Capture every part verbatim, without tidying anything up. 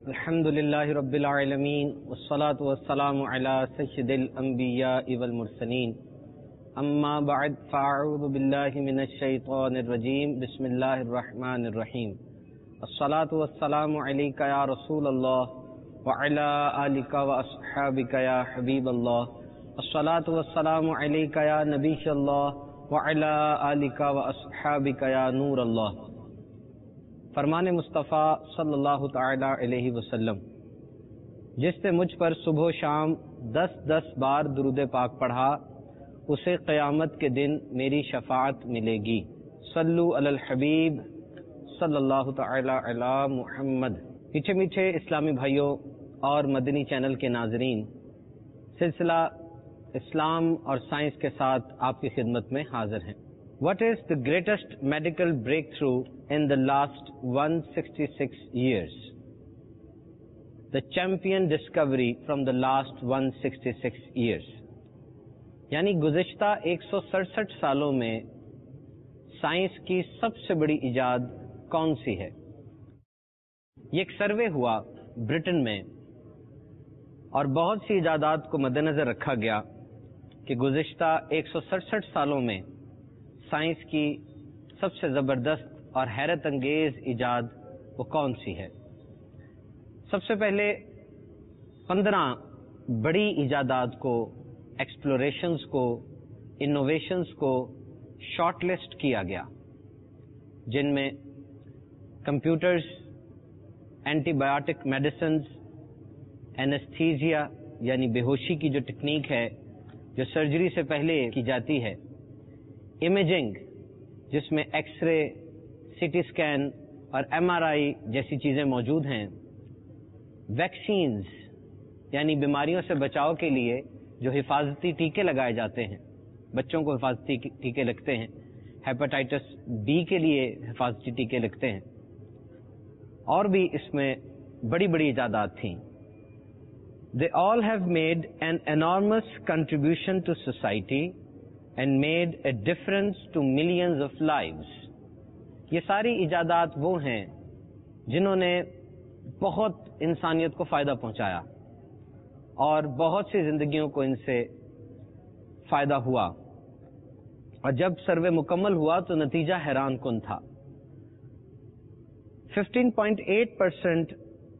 الحمد للہ رب العالمین والصلاة والسلام علی سید الانبیاء والمرسلین اما بعد فاعوذ باللہ من الشیطان الرجیم بسم اللہ الرحمن الرحیم الصلاة والسلام علیک یا رسول اللہ وعلی آلک واصحابک یا حبیب اللہ الصلاة والسلام علیک یا نبی اللہ وعلی آلک واصحابک یا نور اللہ۔ فرمان مصطفیٰ صلی اللہ تعالی علیہ وسلم، جس نے مجھ پر صبح و شام دس دس بار درود پاک پڑھا اسے قیامت کے دن میری شفاعت ملے گی۔ صلو علی الحبیب صلی اللہ تعالی علی محمد۔ میٹھے میٹھے اسلامی بھائیوں اور مدنی چینل کے ناظرین، سلسلہ اسلام اور سائنس کے ساتھ آپ کی خدمت میں حاضر ہیں۔ What is the greatest medical breakthrough in the last one hundred sixty-six years? The champion discovery from the last one hundred sixty-six years. یعنی گزشتہ ایک سو سڑسٹھ سالوں میں سائنس کی سب سے بڑی ایجاد کون سی ہے؟ یہ ایک سروے ہوا برٹن میں اور بہت سی ایجادات کو مد نظر رکھا گیا کہ گزشتہ ایک سو سڑسٹھ سالوں میں سائنس کی سب سے زبردست اور حیرت انگیز ایجاد وہ کون سی ہے۔ سب سے پہلے پندرہ بڑی ایجادات کو، ایکسپلوریشنز کو، انوویشنز کو شارٹ لسٹ کیا گیا، جن میں computers, antibiotic medicines, anaesthesia یعنی بے ہوشی کی جو ٹیکنیک ہے جو سرجری سے پہلے کی جاتی ہے، امیجنگ جس میں X ray, C T scan اور ایم آر آئی جیسی چیزیں موجود ہیں، ویکسینز یعنی بیماریوں سے بچاؤ کے لیے جو حفاظتی ٹیکے لگائے جاتے ہیں، بچوں کو حفاظتی ٹیکے لگتے ہیں، ہیپاٹائٹس بی کے لیے حفاظتی ٹیکے لگتے ہیں، اور بھی اس میں بڑی بڑی ایجادات تھیں۔ They all have made an enormous contribution to society and made a difference to millions of lives. یہ ساری ایجادات وہ ہیں جنہوں نے بہت انسانیت کو فائدہ پہنچایا اور بہت سی زندگیوں کو ان سے فائدہ ہوا، اور جب سروے مکمل ہوا تو نتیجہ حیران کن تھا۔ Fifteen point eight percent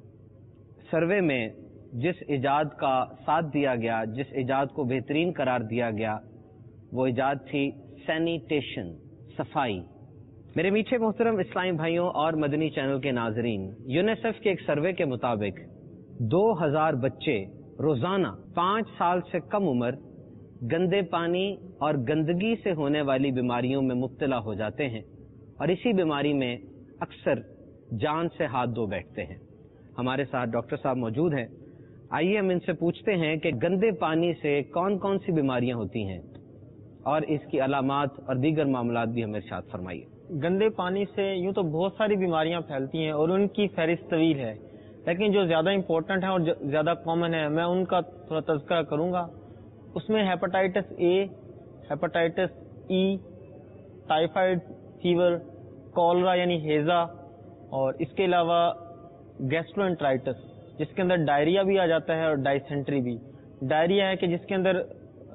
survey میں جس ایجاد کا ساتھ دیا گیا، جس ایجاد کو بہترین قرار دیا گیا، وہ ایجاد تھی سینیٹیشن، صفائی۔ میرے میٹھے محترم اسلامی بھائیوں اور مدنی چینل کے ناظرین، یونیسیف کے ایک سروے کے مطابق دو ہزار بچے روزانہ پانچ سال سے کم عمر گندے پانی اور گندگی سے ہونے والی بیماریوں میں مبتلا ہو جاتے ہیں، اور اسی بیماری میں اکثر جان سے ہاتھ دھو بیٹھتے ہیں۔ ہمارے ساتھ ڈاکٹر صاحب موجود ہیں، آئیے ہم ان سے پوچھتے ہیں کہ گندے پانی سے کون کون سی بیماریاں ہوتی ہیں اور اس کی علامات اور دیگر معاملات بھی ہمیں ارشاد فرمائیے۔ گندے پانی سے یوں تو بہت ساری بیماریاں پھیلتی ہیں اور ان کی فہرست طویل ہے، لیکن جو زیادہ امپورٹنٹ ہیں اور زیادہ کامن ہے میں ان کا تھوڑا تذکرہ کروں گا۔ اس میں hepatitis A, hepatitis E, typhoid fever, cholera یعنی ہیزا، اور اس کے علاوہ گیسٹرونٹرائٹس جس کے اندر ڈائریا بھی آ جاتا ہے اور ڈائسینٹری بھی۔ ڈائریا ہے کہ جس کے اندر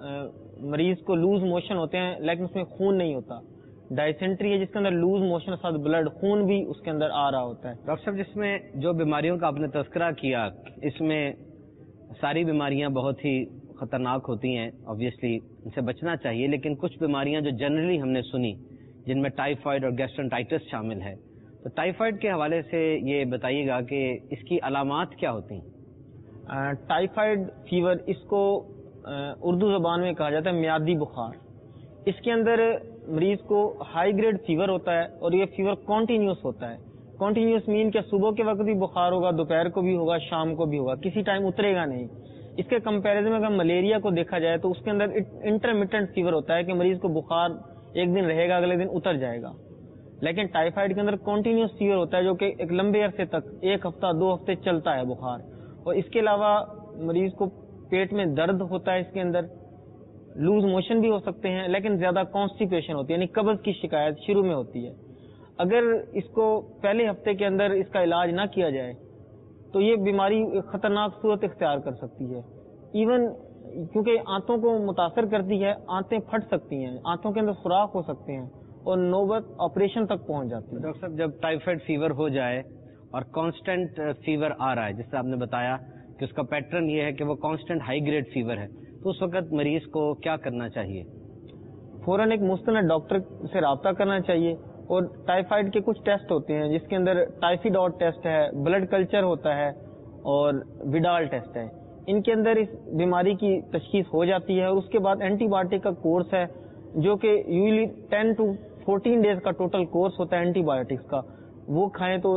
مریض کو لوز موشن ہوتے ہیں لیکن اس میں خون نہیں ہوتا۔ ڈائسینٹری ہے جس کے اندر لوز موشن ساتھ بلڈ، خون بھی اس کے اندر آ رہا ہوتا ہے۔ ڈاکٹر صاحب، جس میں جو بیماریوں کا آپ نے تذکرہ کیا، اس میں ساری بیماریاں بہت ہی خطرناک ہوتی ہیں، آبویسلی ان سے بچنا چاہیے، لیکن کچھ بیماریاں جو جنرلی ہم نے سنی جن میں ٹائیفائڈ اور گیسٹرنٹائٹس شامل ہے، تو ٹائیفائڈ کے حوالے سے یہ بتائیے گا کہ اس کی علامات کیا ہوتی ہیں؟ ٹائیفائڈ فیور، اس کو اردو زبان میں کہا جاتا ہے میادی بخار۔ اس کے اندر مریض کو ہائی گریڈ فیور ہوتا ہے اور یہ فیور کنٹینیوس ہوتا ہے۔ کنٹینیوس مین کہ صبح کے وقت بھی بخار ہوگا، دوپہر کو بھی ہوگا، شام کو بھی ہوگا، کسی ٹائم اترے گا نہیں۔ اس کے کمپیریزن میں اگر ملیریا کو دیکھا جائے تو اس کے اندر انٹرمیٹنٹ فیور ہوتا ہے کہ مریض کو بخار ایک دن رہے گا، اگلے دن اتر جائے گا، لیکن ٹائیفائڈ کے اندر کنٹینیوس فیور ہوتا ہے جو کہ ایک لمبے عرصے تک، ایک ہفتہ دو ہفتے چلتا ہے بخار۔ اور اس کے علاوہ مریض کو پیٹ میں درد ہوتا ہے، اس کے اندر لوز موشن بھی ہو سکتے ہیں، لیکن زیادہ کانسٹیپیشن ہوتی ہے، یعنی قبض کی شکایت شروع میں ہوتی ہے۔ اگر اس کو پہلے ہفتے کے اندر اس کا علاج نہ کیا جائے تو یہ بیماری خطرناک صورت اختیار کر سکتی ہے. ایون کیونکہ آنتوں کو متاثر کرتی ہے, آنتیں پھٹ سکتی ہیں, آنتوں کے اندر سوراخ ہو سکتے ہیں اور نوبت آپریشن تک پہنچ جاتی ہے. ڈاکٹر صاحب جب ٹائیفائڈ فیور ہو جائے اور کانسٹنٹ فیور آ رہا ہے, جس سے آپ نے بتایا کہ اس کا پیٹرن یہ ہے کہ وہ کانسٹنٹ ہائی گریڈ فیور ہے, تو اس وقت مریض کو کیا کرنا چاہیے؟ فوراً ایک مستند ڈاکٹر سے رابطہ کرنا چاہیے. اور ٹائیفائڈ کے کچھ ٹیسٹ ہوتے ہیں جس کے اندر ٹائفیڈوٹ ٹیسٹ ہے, بلڈ کلچر ہوتا ہے اور وڈال ٹیسٹ ہے. ان کے اندر اس بیماری کی تشخیص ہو جاتی ہے اور اس کے بعد اینٹی بایوٹک کا کورس ہے جو کہ usually ten to fourteen days کا ٹوٹل کورس ہوتا ہے اینٹی بایوٹکس کا, وہ کھائیں تو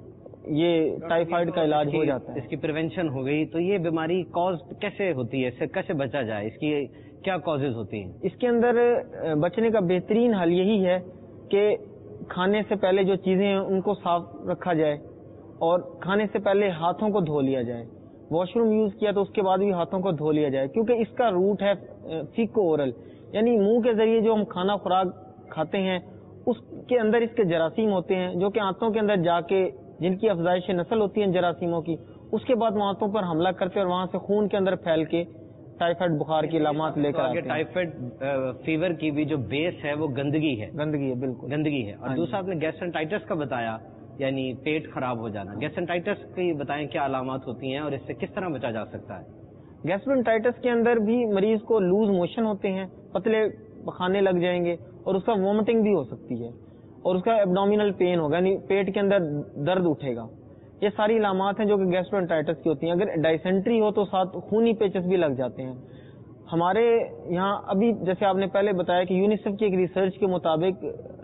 یہ ٹائیفائڈ کا علاج ہو جاتا ہے. اس کی پریونشن ہو گئی. تو یہ بیماری کاز کیسے ہوتی ہے, اس سے کیسے بچا جائے, اس کی کیا کازز ہوتی ہیں؟ اس کے اندر بچنے کا بہترین حل یہی ہے کہ کھانے سے پہلے جو چیزیں ہیں ان کو صاف رکھا جائے اور کھانے سے پہلے ہاتھوں کو دھو لیا جائے. واش روم یوز کیا تو اس کے بعد بھی ہاتھوں کو دھو لیا جائے, کیونکہ اس کا روٹ ہے فیکو اورل, یعنی منہ کے ذریعے جو ہم کھانا خوراک کھاتے ہیں اس کے اندر اس کے جراثیم ہوتے ہیں جو کہ آنتوں کے اندر جا کے جن کی افزائش نسل ہوتی ہے جراثیموں کی, اس کے بعد وہ آنتوں پر حملہ کرتے اور وہاں سے خون کے اندر پھیل کے ٹائیفائڈ بخار کی علامات لے کر آتے ہیں. ٹائیفائڈ فیور کی بھی جو بیس ہے وہ گندگی ہے. گندگی ہے, بالکل گندگی ہے. اور دوسرا آپ نے گیسٹرنٹائٹس کا بتایا, یعنی پیٹ خراب ہو جانا. گیسٹرنٹائٹس کی بتائیں کیا علامات ہوتی ہیں اور اس سے کس طرح بچا جا سکتا ہے؟ گیسٹرنٹائٹس کے اندر بھی مریض کو لوز موشن ہوتے ہیں, پتلے پخانے لگ جائیں گے اور اس کا وومٹنگ بھی ہو سکتی ہے اور اس کا ایبڈومینل پین ہوگا, یعنی پیٹ کے اندر درد اٹھے گا. یہ ساری علامات ہیں جو کہ گیسٹرنٹائٹس کی ہوتی ہیں. اگر ڈائسینٹری ہو تو ساتھ خونی پیچز بھی لگ جاتے ہیں. ہمارے یہاں ابھی جیسے آپ نے پہلے بتایا کہ یونیسیف کی ایک ریسرچ کے مطابق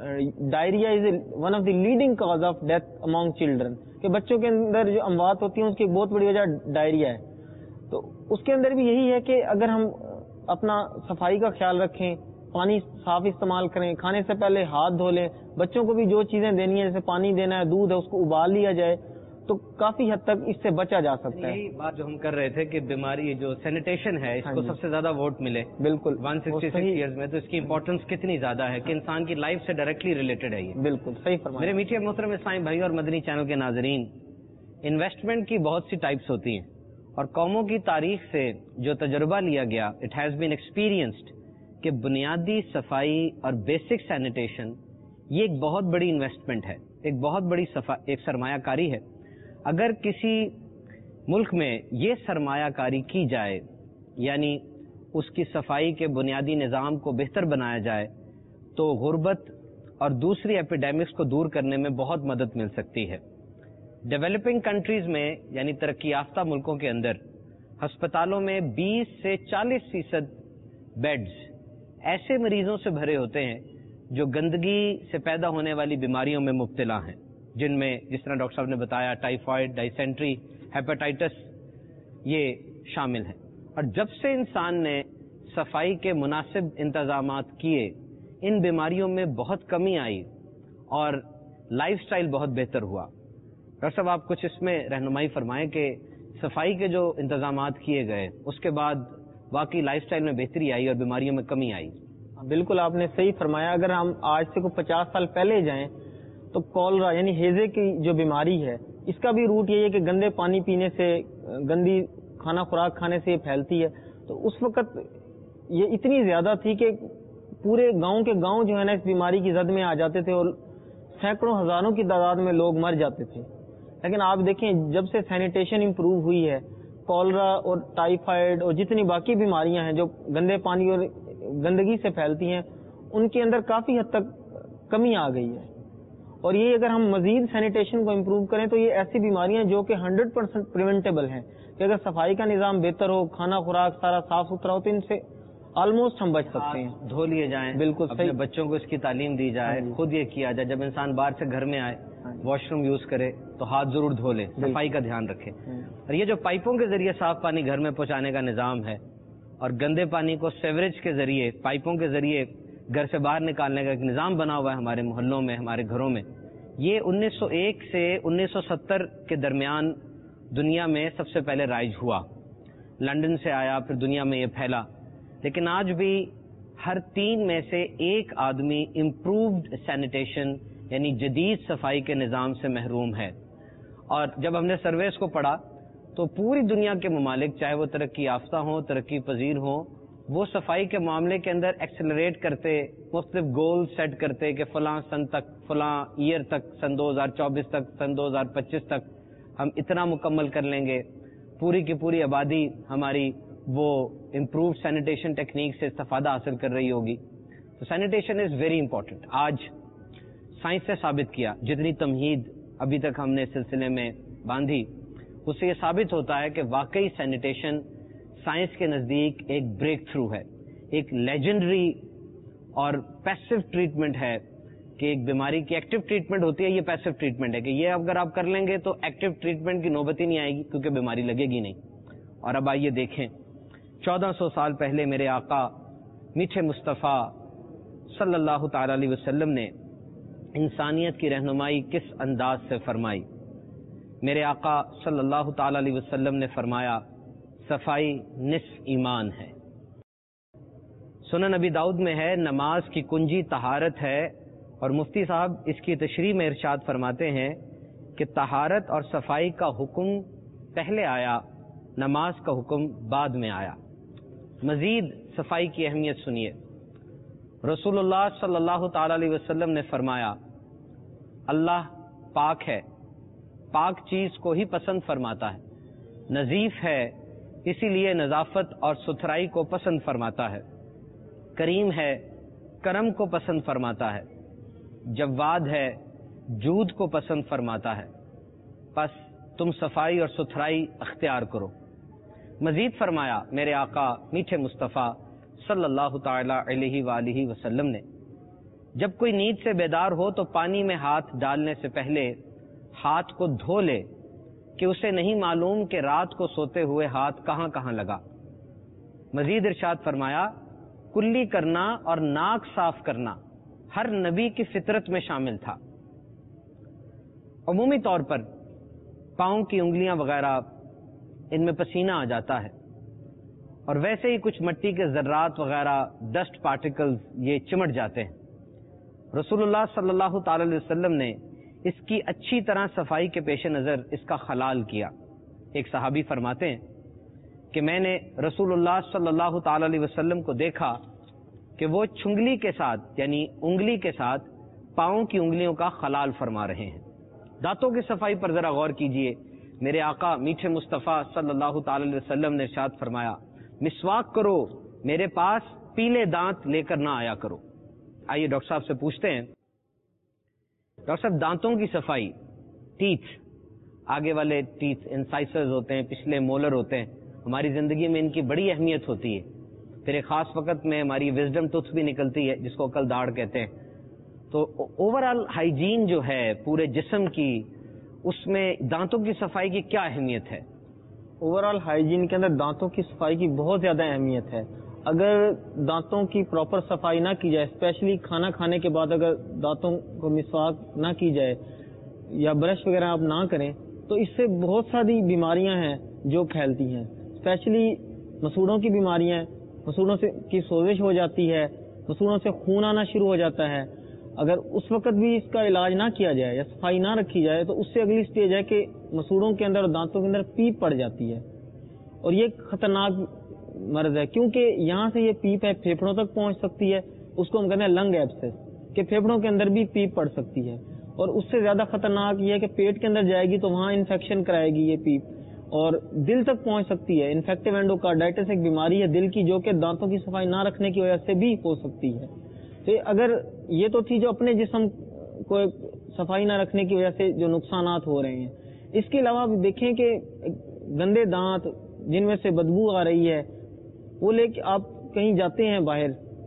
diarrhoea is one of the leading cause of death among children, کہ بچوں کے اندر جو اموات ہوتی ہیں اس کی بہت بڑی وجہ ڈائریا ہے. تو اس کے اندر بھی یہی ہے کہ اگر ہم اپنا صفائی کا خیال رکھیں, پانی صاف استعمال کریں, کھانے سے پہلے ہاتھ دھو لیں, بچوں کو بھی جو چیزیں دینی ہیں جیسے پانی دینا ہے, دودھ ہے, اس کو ابال لیا جائے, تو کافی حد تک اس سے بچا جا سکتا ہے. یہی بات جو ہم کر رہے تھے کہ بیماری جو سینیٹیشن ہے اس کو سب سے زیادہ ووٹ ملے بالکل ون سکسٹی سکس ایئرز میں, تو اس کی امپورٹنس کتنی زیادہ ہے کہ انسان کی لائف سے ڈائریکٹلی ریلیٹڈ ہے یہ. بالکل صحیح فرمایا. میرے میٹھے محترم اسلامی بھائی اور مدنی چینل کے ناظرین, انویسٹمنٹ کی بہت سی ٹائپس ہوتی ہیں اور قوموں کی تاریخ سے جو تجربہ لیا گیا, اٹ ہیز بین ایکسپیرینسڈ کہ بنیادی صفائی اور بیسک سینیٹیشن یہ ایک بہت بڑی انویسٹمنٹ ہے, ایک بہت بڑی ایک سرمایہ کاری ہے. اگر کسی ملک میں یہ سرمایہ کاری کی جائے, یعنی اس کی صفائی کے بنیادی نظام کو بہتر بنایا جائے, تو غربت اور دوسری ایپیڈیمکس کو دور کرنے میں بہت مدد مل سکتی ہے. ڈیولپنگ کنٹریز میں یعنی ترقی یافتہ ملکوں کے اندر ہسپتالوں میں بیس سے چالیس فیصد بیڈز ایسے مریضوں سے بھرے ہوتے ہیں جو گندگی سے پیدا ہونے والی بیماریوں میں مبتلا ہیں, جن میں جس طرح ڈاکٹر صاحب نے بتایا ٹائیفائڈ, ڈائسینٹری, ہیپاٹائٹس یہ شامل ہیں. اور جب سے انسان نے صفائی کے مناسب انتظامات کیے, ان بیماریوں میں بہت کمی آئی اور لائف سٹائل بہت بہتر ہوا. ڈاکٹر صاحب آپ کچھ اس میں رہنمائی فرمائیں کہ صفائی کے جو انتظامات کیے گئے اس کے بعد واقعی لائف سٹائل میں بہتری آئی اور بیماریوں میں کمی آئی. بالکل آپ نے صحیح فرمایا. اگر ہم آج سے کوئی پچاس سال پہلے جائیں تو کولرا یعنی ہیزے کی جو بیماری ہے اس کا بھی روٹ یہ ہے کہ گندے پانی پینے سے, گندی کھانا خوراک کھانے سے یہ پھیلتی ہے. تو اس وقت یہ اتنی زیادہ تھی کہ پورے گاؤں کے گاؤں جو ہے نا اس بیماری کی زد میں آ جاتے تھے اور سینکڑوں ہزاروں کی تعداد میں لوگ مر جاتے تھے. لیکن آپ دیکھیں جب سے سینیٹیشن امپروو ہوئی ہے, کولرا اور ٹائیفائڈ اور جتنی باقی بیماریاں ہیں جو گندے پانی اور گندگی سے پھیلتی ہیں ان کے اندر کافی حد تک کمی آ گئی ہے. اور یہ اگر ہم مزید سینیٹیشن کو امپروو کریں تو یہ ایسی بیماریاں جو کہ ہنڈریڈ پرسینٹ پریونٹیبل ہیں کہ اگر صفائی کا نظام بہتر ہو, کھانا خوراک سارا صاف ستھرا ہو تو ان سے آلموسٹ ہم بچ سکتے ہیں. دھو لیے جائیں, بالکل اپنے بچوں کو اس کی تعلیم دی جائے, خود یہ کیا جائے جب انسان باہر سے گھر میں آئے واش روم یوز کرے تو ہاتھ ضرور دھو لے, صفائی کا دھیان رکھے. اور یہ جو پائپوں کے ذریعے صاف پانی گھر میں پہنچانے کا نظام ہے اور گندے پانی کو سیوریج کے ذریعے پائپوں کے ذریعے گھر سے باہر نکالنے کا ایک نظام بنا ہوا ہے ہمارے محلوں میں, ہمارے گھروں میں, یہ انیس سو ایک سے انیس سو ستر کے درمیان دنیا میں سب سے پہلے رائج ہوا. لندن سے آیا, پھر دنیا میں یہ پھیلا. لیکن آج بھی ہر تین میں سے ایک آدمی امپرووڈ سینیٹیشن یعنی جدید صفائی کے نظام سے محروم ہے. اور جب ہم نے سرویز کو پڑھا تو پوری دنیا کے ممالک چاہے وہ ترقی یافتہ ہوں ترقی پذیر ہوں وہ صفائی کے معاملے کے اندر ایکسلریٹ کرتے مختلف گول سیٹ کرتے کہ فلاں سن تک فلاں ایئر تک سن دو ہزار چوبیس تک سن دو ہزار پچیس تک ہم اتنا مکمل کر لیں گے, پوری کی پوری آبادی ہماری وہ امپروو سینیٹیشن ٹیکنیک سے استفادہ حاصل کر رہی ہوگی. تو سینیٹیشن از ویری امپورٹنٹ. آج سائنس نے ثابت کیا, جتنی تمہید ابھی تک ہم نے سلسلے میں باندھی اس سے یہ ثابت ہوتا ہے کہ واقعی سینیٹیشن سائنس کے نزدیک ایک بریک تھرو ہے, ایک لیجنڈری اور پیسو ٹریٹمنٹ ہے کہ ایک بیماری کی ایکٹیو ٹریٹمنٹ ہوتی ہے, یہ پیسو ٹریٹمنٹ ہے کہ یہ اگر آپ کر لیں گے تو ایکٹیو ٹریٹمنٹ کی نوبت ہی نہیں آئے گی کیونکہ بیماری لگے گی نہیں. اور اب آئیے دیکھیں چودہ سو سال پہلے میرے آقا میٹھے مصطفیٰ صلی اللہ تعالی علیہ وسلم نے انسانیت کی رہنمائی کس انداز سے فرمائی. میرے آقا صلی اللہ تعالی علیہ وسلم نے فرمایا صفائی نصف ایمان ہے. سنن نبی داؤد میں ہے نماز کی کنجی طہارت ہے, اور مفتی صاحب اس کی تشریح میں ارشاد فرماتے ہیں کہ طہارت اور صفائی کا حکم پہلے آیا, نماز کا حکم بعد میں آیا. مزید صفائی کی اہمیت سنیے. رسول اللہ صلی اللہ تعالی علیہ وسلم نے فرمایا اللہ پاک ہے, پاک چیز کو ہی پسند فرماتا ہے, نظیف ہے اسی لیے نظافت اور ستھرائی کو پسند فرماتا ہے, کریم ہے کرم کو پسند فرماتا ہے, جواد ہے جود کو پسند فرماتا ہے, پس تم صفائی اور ستھرائی اختیار کرو. مزید فرمایا میرے آقا میٹھے مصطفیٰ صلی اللہ تعالی علیہ وآلہ وسلم نے جب کوئی نیند سے بیدار ہو تو پانی میں ہاتھ ڈالنے سے پہلے ہاتھ کو دھو لے کہ اسے نہیں معلوم کہ رات کو سوتے ہوئے ہاتھ کہاں کہاں لگا. مزید ارشاد فرمایا کلی کرنا اور ناک صاف کرنا ہر نبی کی فطرت میں شامل تھا. عمومی طور پر پاؤں کی انگلیاں وغیرہ ان میں پسینہ آ جاتا ہے, اور ویسے ہی کچھ مٹی کے ذرات وغیرہ ڈسٹ پارٹیکلز یہ چمٹ جاتے ہیں. رسول اللہ صلی اللہ تعالی علیہ وسلم نے اس کی اچھی طرح صفائی کے پیش نظر اس کا خلال کیا. ایک صحابی فرماتے ہیں کہ میں نے رسول اللہ صلی اللہ تعالی علیہ وسلم کو دیکھا کہ وہ چھنگلی کے ساتھ یعنی انگلی کے ساتھ پاؤں کی انگلیوں کا خلال فرما رہے ہیں. دانتوں کی صفائی پر ذرا غور کیجئے. میرے آقا میٹھے مصطفیٰ صلی اللہ تعالی علیہ وسلم نے ارشاد فرمایا مسواک کرو, میرے پاس پیلے دانت لے کر نہ آیا کرو. آئیے ڈاکٹر صاحب سے پوچھتے ہیں, ڈاکٹر صاحب دانتوں کی صفائی, ٹیتھ, آگے والے ٹیتھ انسائسرز ہوتے ہیں, پچھلے مولر ہوتے ہیں, ہماری زندگی میں ان کی بڑی اہمیت ہوتی ہے. پھر ایک خاص وقت میں ہماری وزڈم ٹوتھ بھی نکلتی ہے جس کو عقل داڑھ کہتے ہیں. تو اوور آل ہائیجین جو ہے پورے جسم کی, اس میں دانتوں کی صفائی کی کیا اہمیت ہے؟ اوور آل ہائیجین کے اندر دانتوں کی صفائی کی بہت زیادہ اہمیت ہے. اگر دانتوں کی پراپر صفائی نہ کی جائے, اسپیشلی کھانا کھانے کے بعد اگر دانتوں کو مسواک نہ کی جائے یا برش وغیرہ آپ نہ کریں تو اس سے بہت ساری بیماریاں ہیں جو پھیلتی ہیں. اسپیشلی مسوڑوں کی بیماریاں, مسوڑوں سے کی سوزش ہو جاتی ہے, مسوڑوں سے خون آنا شروع ہو جاتا ہے. اگر اس وقت بھی اس کا علاج نہ کیا جائے یا صفائی نہ رکھی جائے تو اس سے اگلی سٹیج ہے کہ مسوڑوں کے اندر اور دانتوں کے اندر پیپ پڑ جاتی ہے, اور یہ خطرناک مرض ہے کیونکہ یہاں سے یہ پیپ ہے پھیپھڑوں تک پہنچ سکتی ہے. اس کو ہم کہتے ہیں لنگ ایبسس, کہ پھیپھڑوں کے اندر بھی پیپ پڑ سکتی ہے. اور اس سے زیادہ خطرناک یہ ہے کہ پیٹ کے اندر جائے گی تو وہاں انفیکشن کرائے گی یہ پیپ, اور دل تک پہنچ سکتی ہے. انفیکٹو اینڈوکارڈائٹس ایک بیماری ہے دل کی جو کہ دانتوں کی صفائی نہ رکھنے کی وجہ سے بھی ہو سکتی ہے. تو اگر یہ تو تھی جو اپنے جسم کو صفائی نہ رکھنے کی وجہ سے جو نقصانات ہو رہے ہیں, اس کے علاوہ بھی دیکھیں کہ گندے دانت جن میں سے بدبو آ رہی ہے وہ لے کے آپ کہیں جاتے ہیں باہر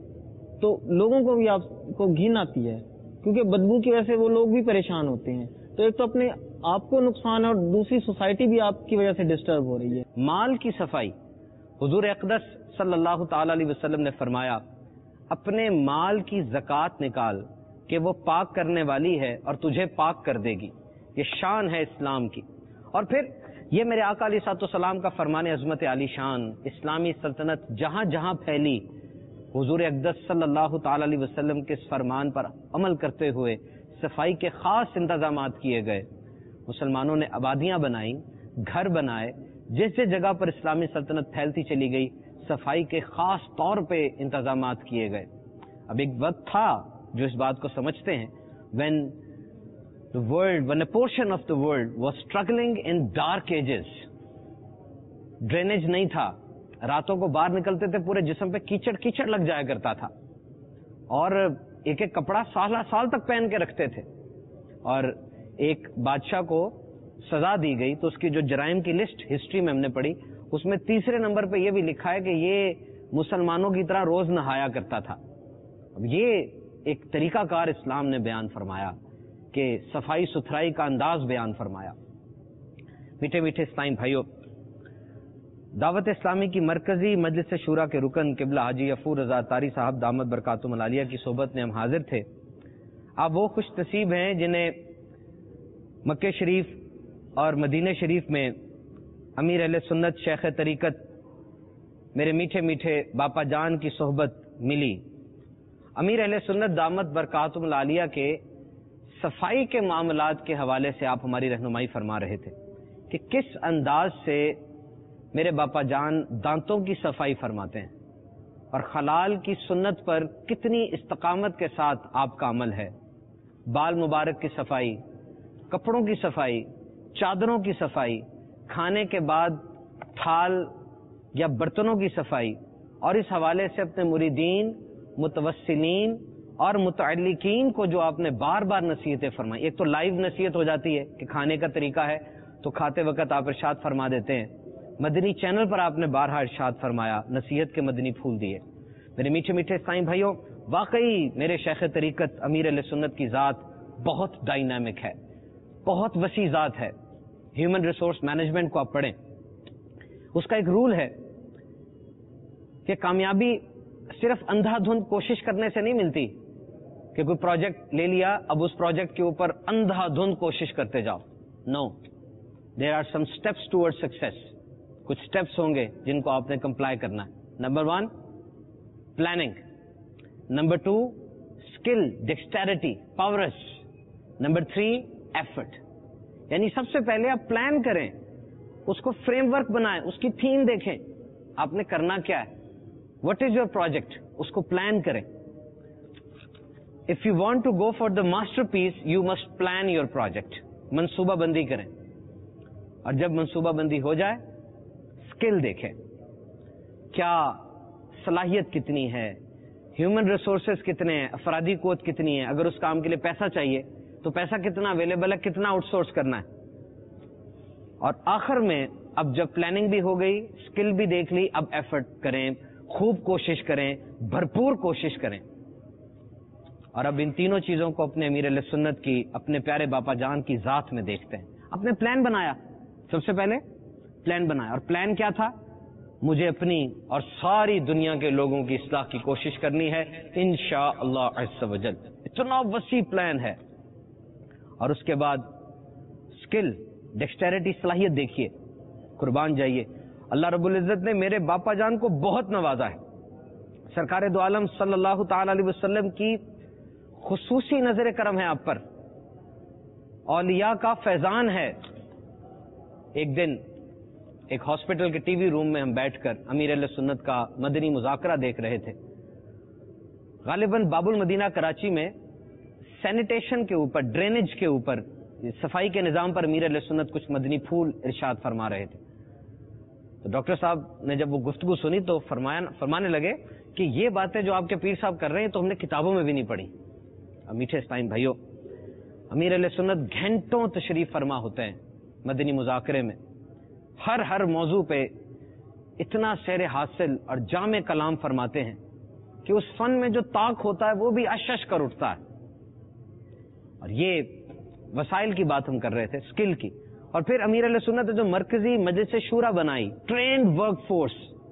تو لوگوں کو بھی آپ کو گھن آتی ہے کیونکہ بدبو کی وجہ سے وہ لوگ بھی پریشان ہوتے ہیں. تو ایک تو اپنے آپ کو نقصان ہے اور دوسری سوسائٹی بھی آپ کی وجہ سے ڈسٹرب ہو رہی ہے. مال کی صفائی, حضور اقدس صلی اللہ تعالی علیہ وسلم نے فرمایا اپنے مال کی زکوٰۃ نکال کہ وہ پاک کرنے والی ہے اور تجھے پاک کر دے گی. یہ شان ہے اسلام کی. اور پھر یہ میرے آقا علیہ الصلوۃ والسلام کا فرمان عظمت عالی شان, اسلامی سلطنت جہاں جہاں پھیلی حضور اقدس صلی اللہ تعالی علیہ وسلم کے اس فرمان پر عمل کرتے ہوئے صفائی کے خاص انتظامات کیے گئے. مسلمانوں نے آبادیاں بنائیں، گھر بنائے، جس جس جگہ پر اسلامی سلطنت پھیلتی چلی گئی صفائی کے خاص طور پہ انتظامات کیے گئے. اب ایک وقت تھا جو اس بات کو سمجھتے ہیں when the world when a portion of the world was struggling in dark ages. Drainage نہیں تھا، راتوں کو باہر نکلتے تھے پورے جسم پہ کیچڑ کیچڑ لگ جایا کرتا تھا، اور ایک ایک کپڑا سال سال تک پہن کے رکھتے تھے. اور ایک بادشاہ کو سزا دی گئی تو اس کی جو جرائم کی لسٹ ہسٹری میں ہم نے پڑھی، اس میں تیسرے نمبر پہ یہ بھی لکھا ہے کہ یہ مسلمانوں کی طرح روز نہایا کرتا تھا. اب یہ ایک طریقہ کار اسلام نے بیان فرمایا کہ صفائی ستھرائی کا انداز بیان فرمایا. میٹھے میٹھے اسلامی بھائیوں، دعوت اسلامی کی مرکزی مجلس شورا کے رکن قبلہ حاجی غفور رضا تاری صاحب دامت برکاتہم العالیہ کی صحبت میں ہم حاضر تھے. آپ وہ خوش نصیب ہیں جنہیں مکہ شریف اور مدینہ شریف میں امیر اہل سنت شیخ طریقت میرے میٹھے میٹھے باپا جان کی صحبت ملی. امیر اہل سنت دامت برکاتہم العالیہ کے صفائی کے معاملات کے حوالے سے آپ ہماری رہنمائی فرما رہے تھے کہ کس انداز سے میرے باپا جان دانتوں کی صفائی فرماتے ہیں اور خلال کی سنت پر کتنی استقامت کے ساتھ آپ کا عمل ہے. بال مبارک کی صفائی، کپڑوں کی صفائی، چادروں کی صفائی، کھانے کے بعد تھال یا برتنوں کی صفائی، اور اس حوالے سے اپنے مریدین، متوسلین اور متعلقین کو جو آپ نے بار بار نصیحتیں فرمائی. ایک تو لائیو نصیحت ہو جاتی ہے کہ کھانے کا طریقہ ہے تو کھاتے وقت آپ ارشاد فرما دیتے ہیں. مدنی چینل پر آپ نے بارہا ارشاد فرمایا، نصیحت کے مدنی پھول دیے. میرے میٹھے میٹھے اسلامی بھائیوں، واقعی میرے شیخ طریقت امیر اہل سنت کی ذات بہت ڈائنامک ہے، بہت وسیع ذات ہے. ہیومن ریسورس مینجمنٹ کو آپ پڑھیں، اس کا ایک رول ہے کہ کامیابی صرف اندھا دھند کوشش کرنے سے نہیں ملتی کہ کوئی پروجیکٹ لے لیا اب اس پروجیکٹ کے اوپر اندھا دھند کوشش کرتے جاؤ. No, there are some steps toward success. کچھ اسٹیپس ہوں گے جن کو آپ نے کمپلائی کرنا ہے. Number one, planning. Number two, skill, dexterity, powers. Number three, effort. یعنی سب سے پہلے آپ پلان کریں، اس کو فریم ورک بنائیں، اس کی تھیم دیکھیں، آپ نے کرنا کیا ہے، واٹ از یور پروجیکٹ، اس کو پلان کریں. If you want to go for the masterpiece you must plan your project. منصوبہ بندی کریں، اور جب منصوبہ بندی ہو جائے اسکل دیکھیں، کیا صلاحیت کتنی ہے، ہیومن ریسورسز کتنے ہیں، افرادی قوت کتنی ہے، اگر اس کام کے لیے پیسہ چاہیے تو پیسہ کتنا اویلیبل ہے، کتنا آؤٹ سورس کرنا ہے. اور آخر میں اب جب پلاننگ بھی ہو گئی، اسکل بھی دیکھ لی، اب ایفرٹ کریں، خوب کوشش کریں، بھرپور کوشش کریں. اور اب ان تینوں چیزوں کو اپنے امیر اہل سنت کی، اپنے پیارے باپا جان کی ذات میں دیکھتے ہیں. اپنے پلان بنایا، سب سے پہلے پلان بنایا، اور پلان کیا تھا، مجھے اپنی اور ساری دنیا کے لوگوں کی اصلاح کی کوشش کرنی ہے انشاءاللہ عز و جل. اتنا وسیع پلان ہے. اور اس کے بعد اسکل، ڈیکسٹیرٹی، صلاحیت دیکھیے، قربان جائیے. اللہ رب العزت نے میرے باپا جان کو بہت نوازا ہے. سرکار دو عالم صلی اللہ تعالی علیہ وسلم کی خصوصی نظر کرم ہے آپ پر، اولیاء کا فیضان ہے. ایک دن ایک ہاسپٹل کے ٹی وی روم میں ہم بیٹھ کر امیر اہل سنت کا مدنی مذاکرہ دیکھ رہے تھے. غالباً باب المدینہ کراچی میں سینیٹیشن کے اوپر، ڈرینیج کے اوپر، صفائی کے نظام پر امیر اہل سنت کچھ مدنی پھول ارشاد فرما رہے تھے. تو ڈاکٹر صاحب نے جب وہ گفتگو سنی تو فرمایا فرمانے لگے کہ یہ باتیں جو آپ کے پیر صاحب کر رہے ہیں تو ہم نے کتابوں میں بھی نہیں پڑھی. اب میٹھے اسلام بھائیوں، امیر اہل سنت گھنٹوں تشریف فرما ہوتے ہیں مدنی مذاکرے میں، ہر ہر موضوع پہ اتنا سیر حاصل اور جامع کلام فرماتے ہیں کہ اس فن میں جو طاق ہوتا ہے وہ بھی اشش کر اٹھتا ہے. اور یہ وسائل کی بات ہم کر رہے تھے، اسکل کی. اور پھر امیر علیہ سنت نے جو مرکزی مجلس شورا بنائی، ٹرینڈ ورک فورس.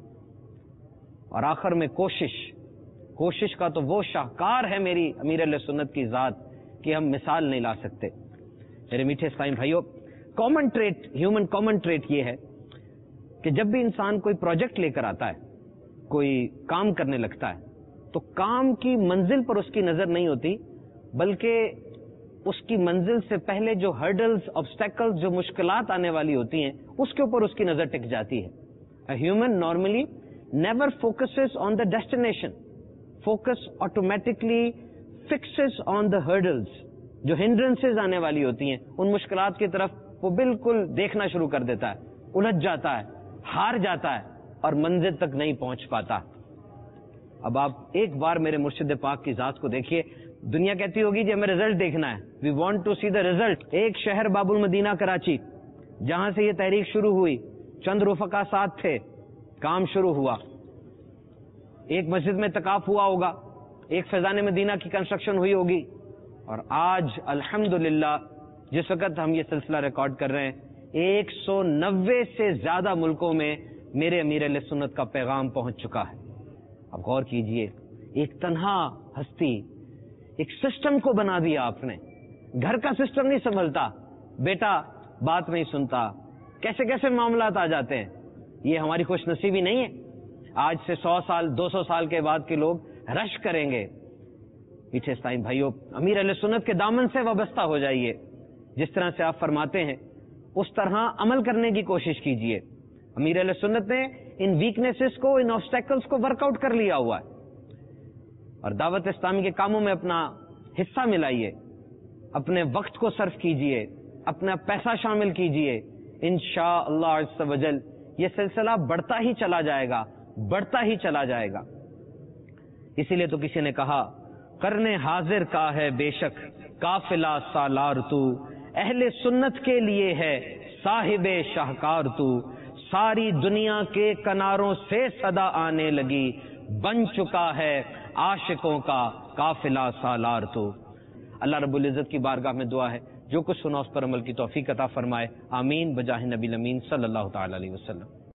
اور آخر میں کوشش کوشش کا تو وہ شاہکار ہے میری امیر علیہ سنت کی ذات کہ ہم مثال نہیں لا سکتے. میرے میٹھے اسلامی بھائیوں، common trait, human common trait یہ ہے کہ جب بھی انسان کوئی پروجیکٹ لے کر آتا ہے، کوئی کام کرنے لگتا ہے، تو کام کی منزل پر اس کی نظر نہیں ہوتی، بلکہ اس کی منزل سے پہلے جو ہرڈلز، آبسٹیکلز، جو مشکلات آنے والی ہوتی ہیں اس کے اوپر اس کی نظر ٹک جاتی ہے. A human normally never focuses on the destination. Focus automatically fixes on the hurdles. جو hindrances آنے والی ہوتی ہیں ان مشکلات کی طرف وہ بالکل دیکھنا شروع کر دیتا ہے، الجھ جاتا ہے، ہار جاتا ہے اور منزل تک نہیں پہنچ پاتا. اب آپ ایک بار میرے مرشد پاک کی ذات کو دیکھیے. دنیا کہتی ہوگی جی ہمیں رزلٹ دیکھنا ہے، we want to see the result. ایک شہر باب المدینہ کراچی، جہاں سے یہ تحریک شروع ہوئی، چند رفقا ساتھ تھے، کام شروع ہوا. ایک مسجد میں اعتکاف ہوا ہوگا، ایک فیضان مدینہ کی کنسٹرکشن ہوئی ہوگی، اور آج الحمدللہ جس وقت ہم یہ سلسلہ ریکارڈ کر رہے ہیں ایک سو نوے سے زیادہ ملکوں میں میرے امیر اہل سنت کا پیغام پہنچ چکا ہے. اب غور کیجئے، ایک تنہا ہستی، ایک سسٹم کو بنا دیا آپ نے. گھر کا سسٹم نہیں سنبھلتا، بیٹا بات نہیں سنتا، کیسے کیسے معاملات آ جاتے ہیں. یہ ہماری خوش نصیبی نہیں ہے. آج سے سو سال دو سو سال کے بعد کے لوگ رش کریں گے. پیچھے ٹائم بھائیو، امیر اہل سنت کے دامن سے وابستہ ہو جائیے. جس طرح سے آپ فرماتے ہیں اس طرح عمل کرنے کی کوشش کیجئے. امیر اہل سنت نے ان ویکنیسز کو، ان آبسٹیکلز کو ورک آؤٹ کر لیا ہوا ہے، اور دعوت اسلامی کے کاموں میں اپنا حصہ ملائیے، اپنے وقت کو صرف کیجئے، اپنا پیسہ شامل کیجئے. انشاءاللہ عز و جل یہ سلسلہ بڑھتا ہی چلا جائے گا، بڑھتا ہی چلا جائے گا. اسی لیے تو کسی نے کہا کرنے حاضر کا ہے بے شک قافلہ سالار تو، اہل سنت کے لیے ہے صاحب شاہکار تو، ساری دنیا کے کناروں سے صدا آنے لگی، بن چکا ہے عاشقوں کا قافلہ سالار تو. اللہ رب العزت کی بارگاہ میں دعا ہے جو کچھ سنا اس پر عمل کی توفیق عطا فرمائے. آمین بجاہ نبی الامین صلی اللہ تعالی علیہ وسلم.